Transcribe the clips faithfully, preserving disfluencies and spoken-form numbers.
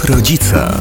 Klub Rodzica.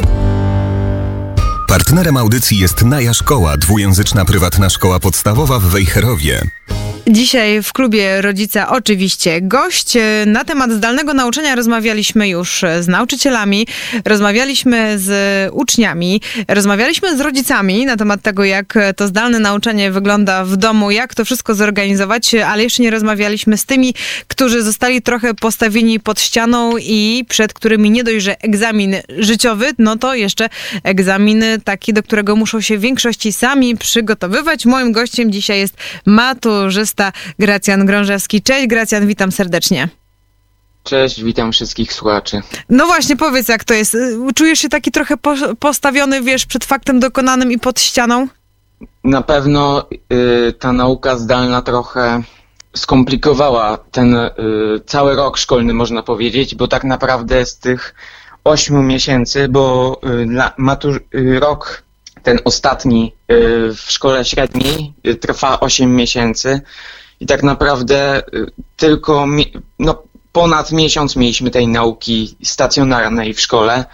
Partnerem audycji jest Naja Szkoła, dwujęzyczna prywatna szkoła podstawowa w Wejherowie. Dzisiaj w Klubie Rodzica oczywiście gość. Na temat zdalnego nauczania rozmawialiśmy już z nauczycielami, rozmawialiśmy z uczniami, rozmawialiśmy z rodzicami na temat tego, jak to zdalne nauczanie wygląda w domu, jak to wszystko zorganizować, ale jeszcze nie rozmawialiśmy z tymi, którzy zostali trochę postawieni pod ścianą i przed którymi nie dość, że egzamin życiowy, no to jeszcze egzamin taki, do którego muszą się w większości sami przygotowywać. Moim gościem dzisiaj jest maturzysta Gracjan Grążewski. Cześć Gracjan, witam serdecznie. Cześć, witam wszystkich słuchaczy. No właśnie, powiedz jak to jest. Czujesz się taki trochę po- postawiony, wiesz, przed faktem dokonanym i pod ścianą? Na pewno y, ta nauka zdalna trochę skomplikowała ten y, cały rok szkolny, można powiedzieć, bo tak naprawdę z tych ośmiu miesięcy, bo y, dla matur- y, rok ten ostatni y, w szkole średniej y, trwa osiem miesięcy i tak naprawdę y, tylko mi- no, ponad miesiąc mieliśmy tej nauki stacjonarnej w szkole,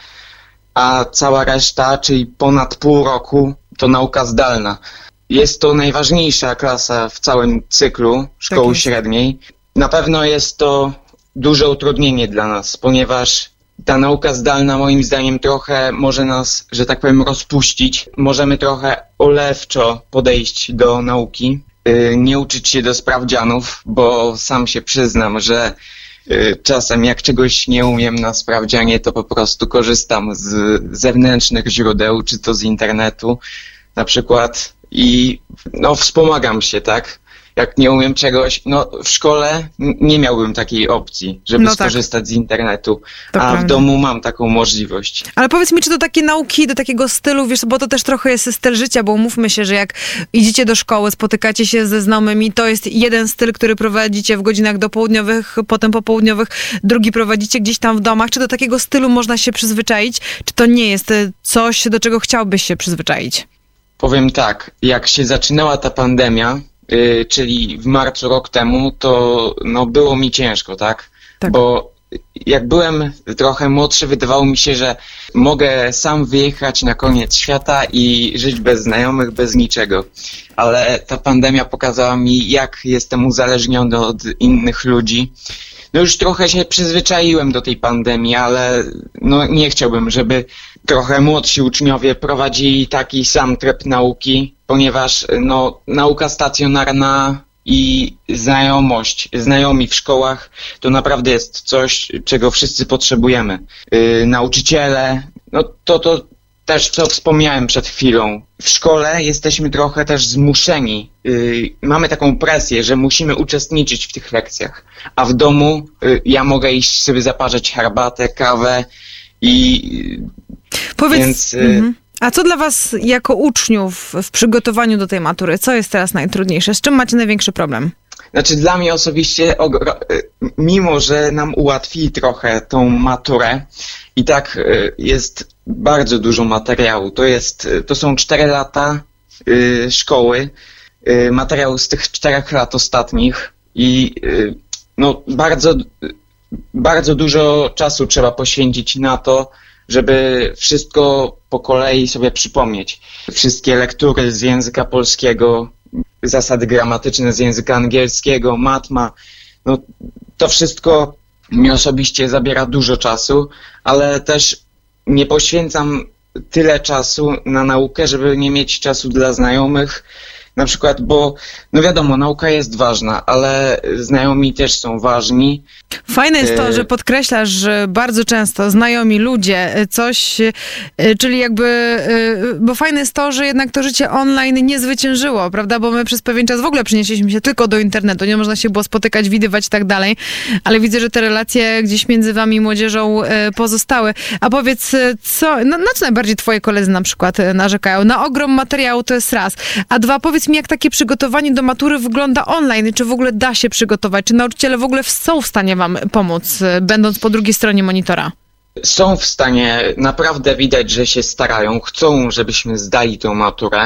a cała reszta, czyli ponad pół roku, to nauka zdalna. Jest to najważniejsza klasa w całym cyklu szkoły Tak średniej. Na pewno jest to duże utrudnienie dla nas, ponieważ ta nauka zdalna moim zdaniem trochę może nas, że tak powiem, rozpuścić. Możemy trochę olewczo podejść do nauki, yy, nie uczyć się do sprawdzianów, bo sam się przyznam, że yy, czasem jak czegoś nie umiem na sprawdzianie, to po prostu korzystam z zewnętrznych źródeł, czy to z internetu na przykład i no wspomagam się, tak? Jak nie umiem czegoś, no w szkole n- nie miałbym takiej opcji, żeby No tak. skorzystać z internetu, To a prawda. w domu mam taką możliwość. Ale powiedz mi, czy do takiej nauki, do takiego stylu, wiesz, bo to też trochę jest styl życia, bo umówmy się, że jak idziecie do szkoły, spotykacie się ze znajomymi, to jest jeden styl, który prowadzicie w godzinach dopołudniowych, potem popołudniowych, drugi prowadzicie gdzieś tam w domach. Czy do takiego stylu można się przyzwyczaić? Czy to nie jest y, coś, do czego chciałbyś się przyzwyczaić? Powiem tak, jak się zaczynała ta pandemia, yy, czyli w marcu rok temu, to no było mi ciężko, tak? Tak. Bo jak byłem trochę młodszy, wydawało mi się, że mogę sam wyjechać na koniec świata i żyć bez znajomych, bez niczego. Ale ta pandemia pokazała mi, jak jestem uzależniony od innych ludzi. No już trochę się przyzwyczaiłem do tej pandemii, ale no nie chciałbym, żeby trochę młodsi uczniowie prowadzili taki sam tryb nauki, ponieważ no nauka stacjonarna i znajomość, znajomi w szkołach to naprawdę jest coś, czego wszyscy potrzebujemy. Yy, nauczyciele, no to to też co wspomniałem przed chwilą. W szkole jesteśmy trochę też zmuszeni. Yy, mamy taką presję, że musimy uczestniczyć w tych lekcjach. A w domu yy, ja mogę iść sobie zaparzać herbatę, kawę i Powiedz, więc... Yy, mhm. A co dla was jako uczniów w przygotowaniu do tej matury? Co jest teraz najtrudniejsze? Z czym macie największy problem? Znaczy dla mnie osobiście, ogro- mimo że nam ułatwili trochę tą maturę, i tak y, jest bardzo dużo materiału. To jest, y, to są cztery lata y, szkoły, y, materiał z tych czterech lat ostatnich i y, no bardzo, y, bardzo dużo czasu trzeba poświęcić na to, żeby wszystko po kolei sobie przypomnieć. Wszystkie lektury z języka polskiego, zasady gramatyczne z języka angielskiego, matma, no to wszystko mi osobiście zabiera dużo czasu, ale też nie poświęcam tyle czasu na naukę, żeby nie mieć czasu dla znajomych, na przykład, bo no wiadomo, nauka jest ważna, ale znajomi też są ważni. Fajne jest to, że podkreślasz, że bardzo często znajomi ludzie coś, czyli jakby, bo fajne jest to, że jednak to życie online nie zwyciężyło, prawda, bo my przez pewien czas w ogóle przenieśliśmy się tylko do internetu, nie można się było spotykać, widywać i tak dalej, ale widzę, że te relacje gdzieś między wami i młodzieżą pozostały. A powiedz, co, na, na co najbardziej twoi koledzy na przykład narzekają? Na ogrom materiału to jest raz, a dwa, powiedz mi, jak takie przygotowanie do matury wygląda online, czy w ogóle da się przygotować, czy nauczyciele w ogóle są w stanie wam pomóc, będąc po drugiej stronie monitora? Są w stanie, naprawdę widać, że się starają, chcą, żebyśmy zdali tą maturę.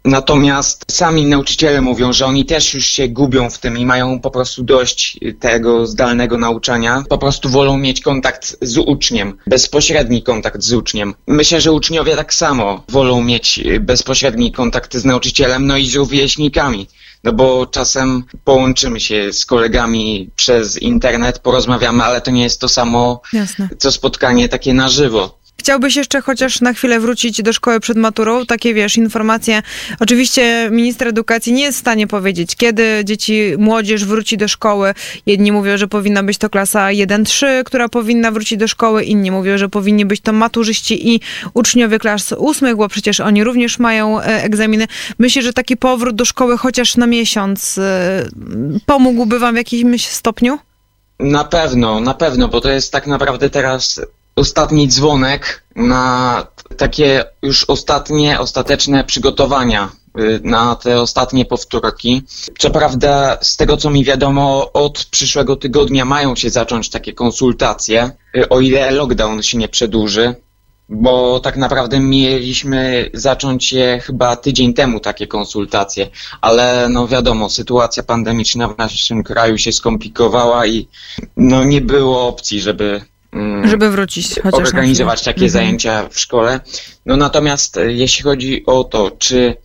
Natomiast sami nauczyciele mówią, że oni też już się gubią w tym i mają po prostu dość tego zdalnego nauczania. Po prostu wolą mieć kontakt z uczniem, bezpośredni kontakt z uczniem. Myślę, że uczniowie tak samo wolą mieć bezpośredni kontakt z nauczycielem, no i z rówieśnikami. No bo czasem połączymy się z kolegami przez internet, porozmawiamy, ale to nie jest to samo, Jasne. co spotkanie takie na żywo. Chciałbyś jeszcze chociaż na chwilę wrócić do szkoły przed maturą? Takie, wiesz, informacje. Oczywiście minister edukacji nie jest w stanie powiedzieć, kiedy dzieci, młodzież wróci do szkoły. Jedni mówią, że powinna być to klasa jeden trzy, która powinna wrócić do szkoły. Inni mówią, że powinni być to maturzyści i uczniowie klas ósmych, bo przecież oni również mają e, egzaminy. Myślę, że taki powrót do szkoły chociaż na miesiąc e, pomógłby wam w jakimś stopniu? Na pewno, na pewno, bo to jest tak naprawdę teraz ostatni dzwonek na takie już ostatnie, ostateczne przygotowania na te ostatnie powtórki. Co prawda, z tego co mi wiadomo, od przyszłego tygodnia mają się zacząć takie konsultacje, o ile lockdown się nie przedłuży, bo tak naprawdę mieliśmy zacząć je chyba tydzień temu takie konsultacje, ale no wiadomo, sytuacja pandemiczna w naszym kraju się skomplikowała i no nie było opcji, żeby Żeby wrócić chociaż organizować takie mhm. zajęcia w szkole. No natomiast jeśli chodzi o to, czy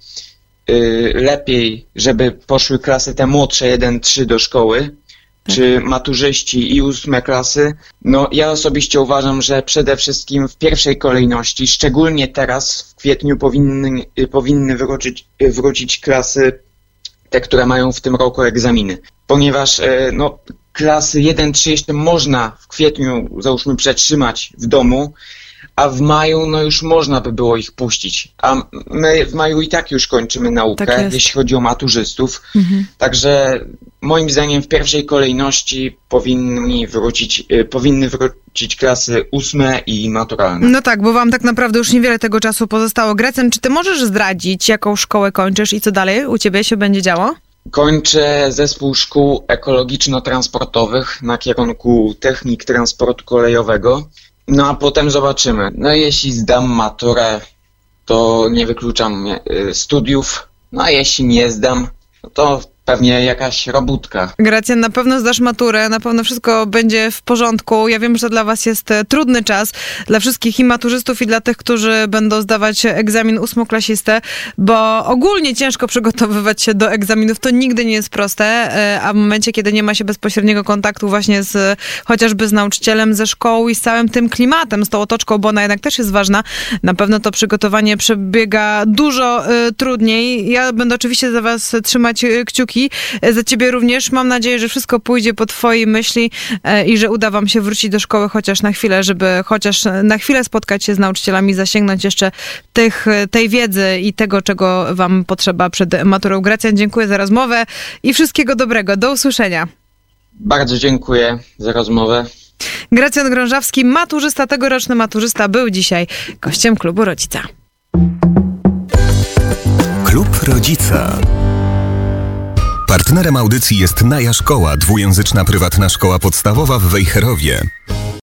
y, lepiej, żeby poszły klasy te młodsze jeden trzy do szkoły, tak. czy maturzyści i ósme klasy, no ja osobiście uważam, że przede wszystkim w pierwszej kolejności, szczególnie teraz w kwietniu powinny, y, powinny wrócić, y, wrócić klasy te, które mają w tym roku egzaminy. Ponieważ y, no klasy jeden trzy jeszcze można w kwietniu, załóżmy, przetrzymać w domu, a w maju no już można by było ich puścić. A my w maju i tak już kończymy naukę, tak jeśli chodzi o maturzystów. Mhm. Także moim zdaniem w pierwszej kolejności powinni wrócić, y, powinny wrócić klasy ósme i maturalne. No tak, bo wam tak naprawdę już niewiele tego czasu pozostało. Grecjan, czy ty możesz zdradzić, jaką szkołę kończysz i co dalej u ciebie się będzie działo? Kończę zespół szkół ekologiczno-transportowych na kierunku technik transportu kolejowego. No a potem zobaczymy. No jeśli zdam maturę, to nie wykluczam studiów. No a jeśli nie zdam, to pewnie jakaś robótka. Gracjan, na pewno zdasz maturę, na pewno wszystko będzie w porządku. Ja wiem, że dla was jest trudny czas, dla wszystkich i maturzystów, i dla tych, którzy będą zdawać egzamin ósmoklasistę, bo ogólnie ciężko przygotowywać się do egzaminów, to nigdy nie jest proste, a w momencie, kiedy nie ma się bezpośredniego kontaktu właśnie z chociażby z nauczycielem, ze szkołą i z całym tym klimatem, z tą otoczką, bo ona jednak też jest ważna, na pewno to przygotowanie przebiega dużo y, trudniej. Ja będę oczywiście za was trzymać kciuki, za ciebie również. Mam nadzieję, że wszystko pójdzie po twojej myśli e, i że uda wam się wrócić do szkoły chociaż na chwilę, żeby chociaż na chwilę spotkać się z nauczycielami, zasięgnąć jeszcze tych, tej wiedzy i tego, czego wam potrzeba przed maturą. Gracjan, dziękuję za rozmowę i wszystkiego dobrego. Do usłyszenia. Bardzo dziękuję za rozmowę. Gracjan Grążawski, maturzysta, tegoroczny maturzysta, był dzisiaj gościem Klubu Rodzica. Klub Rodzica. Partnerem audycji jest Naja Szkoła, dwujęzyczna prywatna szkoła podstawowa w Wejherowie.